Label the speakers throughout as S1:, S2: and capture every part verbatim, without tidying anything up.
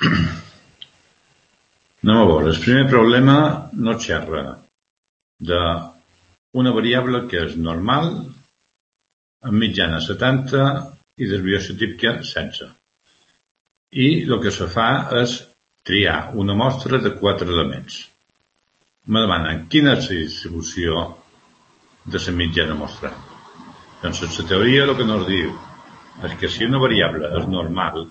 S1: Anem a veure. El primer problema no xerra d'una variable que és normal, amb mitjana setanta i desviació típica setze. I el que se fa és triar una mostra de quatre elements. Me demanen quina és la distribució de la mitjana mostrada. Doncs la teoria el que ens diu és que si una variable és normal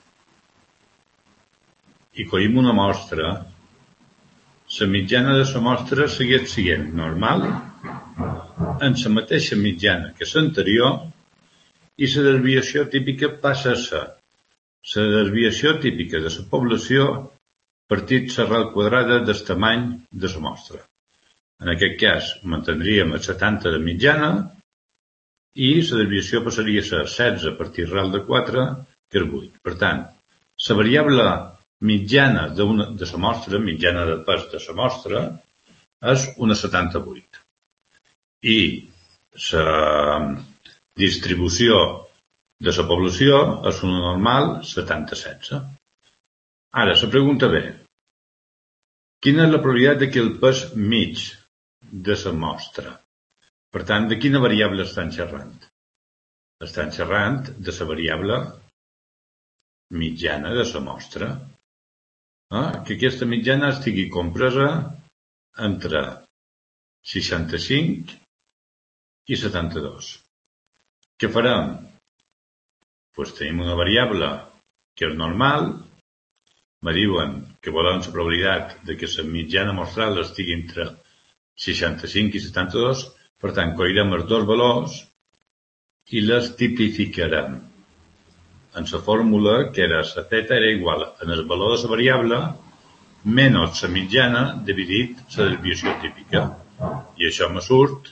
S1: i coïm una mostra, la mitjana de la mostra segueix sent normal en la mateixa mitjana que l'anterior i la desviació típica passa a ser la desviació típica de la població partit l'arrel quadrada del tamany de la mostra. En aquest cas, mantindríem el setanta de mitjana i la desviació passaria a ser setze a partir arrel de quatre, que és vuit. Per tant, la variable mitjana de la mostra, mitjana de pes de la mostra, és una setanta-vuit. I la distribució de la població és una normal setanta-setze. Ara, la pregunta ve, quina és la probabilitat de que el pes mig de la mostra? Per tant, de quina variable estan xerrant? Estan xerrant de la variable mitjana de la mostra. Eh? Que aquesta mitjana estigui compresa entre seixanta-cinc i setanta-dos. Què farem? Doncs tenim una variable que és normal, me diuen que volen la probabilitat de que la mitjana mostral estigui entre seixanta-cinc i setanta-dos, per tant, coirem els dos valors i les tipificarem. En la fórmula, que era la θ era igual en el valor de la variable menys la mitjana dividit la desviació típica. I això me surt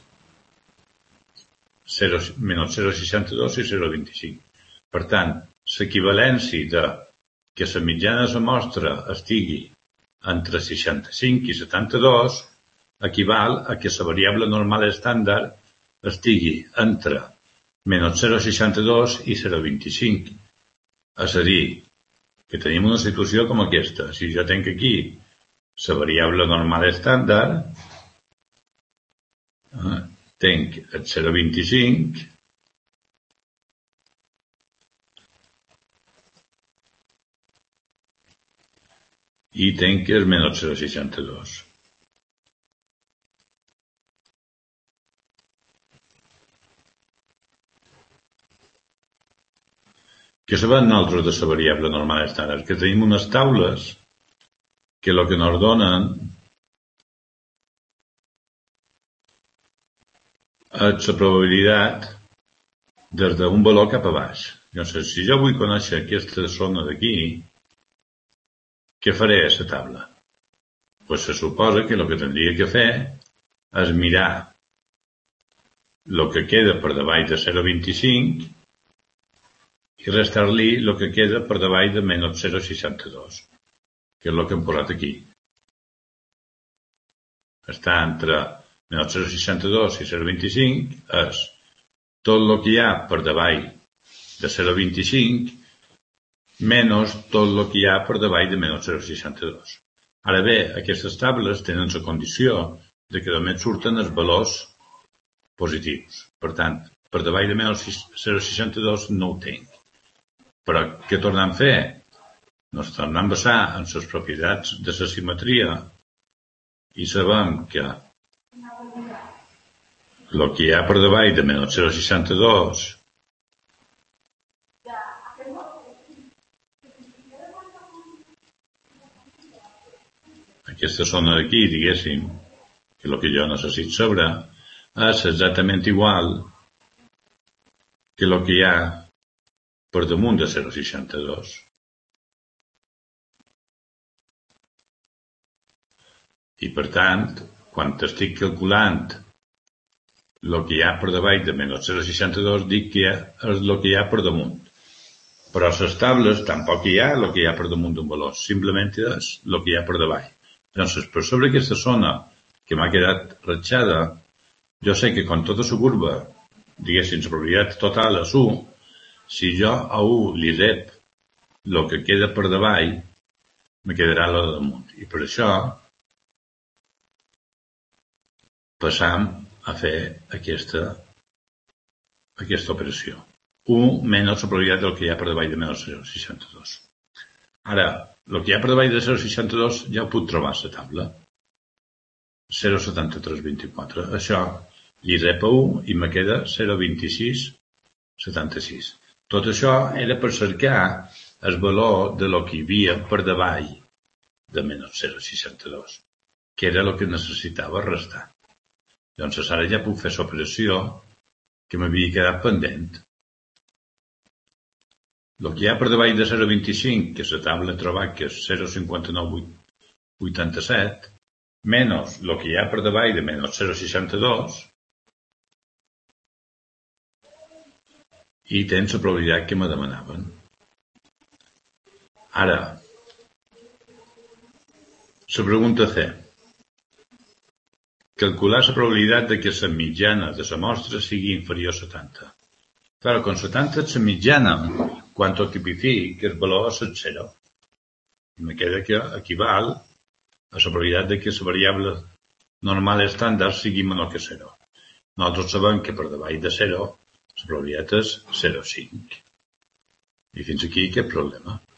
S1: menys zero coma seixanta-dos i zero coma vint-i-cinc. Per tant, l'equivalència de que la mitjana de la mostra estigui entre seixanta-cinc i setanta-dos equival a que la variable normal estàndard estigui entre menys zero coma seixanta-dos i zero coma vint-i-cinc. És a dir, que tenim una situació com aquesta. Si jo tenc aquí la variable normal estàndard, eh, tenc el zero coma vint-i-cinc i tenc el menys zero coma seixanta-dos. Què sabem nosaltres de la variable normal estàndard? Que tenim unes taules que el que ens donen és la probabilitat des d'un valor cap a baix. Llavors, si jo vull conèixer aquesta zona d'aquí, què faré a la taula? Doncs se suposa que el que tindria que fer és mirar el que queda per davall de zero coma vint-i-cinc i restar-li el que queda per davall de menys zero coma seixanta-dos, que és el que hem posat aquí. Està entre menys zero coma seixanta-dos i zero coma vint-i-cinc, és tot el que hi ha per davall de zero coma vint-i-cinc menys tot el que hi ha per davall de menys zero coma seixanta-dos. Ara bé, aquestes tables tenen la condició de que només surten els valors positius. Per tant, per davall de menys zero coma seixanta-dos no ho tinc. Però què tornem a fer? Ens tornem a basar en les propietats de la simetria i sabem que el que hi ha per davall de menys zero coma seixanta-dos aquesta zona d'aquí, diguéssim, que el que jo necessito saber, és exactament igual que el que hi ha per damunt de zero coma seixanta-dos. I, per tant, quan estic calculant el que hi ha per davall de menys zero coma seixanta-dos, dic que és el que hi ha per damunt. Però a les tables tampoc hi ha el que hi ha per damunt d'un valor, simplement és el que hi ha per davall. Llavors, per sobre aquesta zona que m'ha quedat ratxada, jo sé que quan tota la curva, diguéssim, la probabilitat total és u, si jo a u li rep el que queda per davall, me quedarà la de damunt. I per això passam a fer aquesta, aquesta operació. u menys la probabilitat del que hi ha per davall de menys zero coma seixanta-dos. Ara, el que hi ha per davall de zero coma seixanta-dos ja ho puc trobar a la taula. zero coma setanta-tres vint-i-quatre. Això li rep a u i me queda zero coma vint-i-sis setanta-sis. Tot això era per cercar el valor de lo que hi havia per davall de menys zero coma seixanta-dos, que era el que necessitava restar. Llavors ara ja puc fer l'operació que m'havia quedat pendent. El que hi ha per davall de zero coma vint-i-cinc, que és la taula he trobat, que és zero coma cinquanta-nou vuitanta-set, menys el que hi ha per davall de menys zero coma seixanta-dos, i tens la probabilitat que me demanaven. Ara, la pregunta C. Calcular la probabilitat de que la mitjana de la mostra sigui inferior a setanta. Clar, quan setanta és la mitjana, quan ho tipific, el valor és zero. I me queda que equival a la probabilitat de que la variable normal estàndard sigui menor que zero. Nosaltres sabem que per davall de zero la probabilitat és zero coma cinc. I fins aquí cap problema.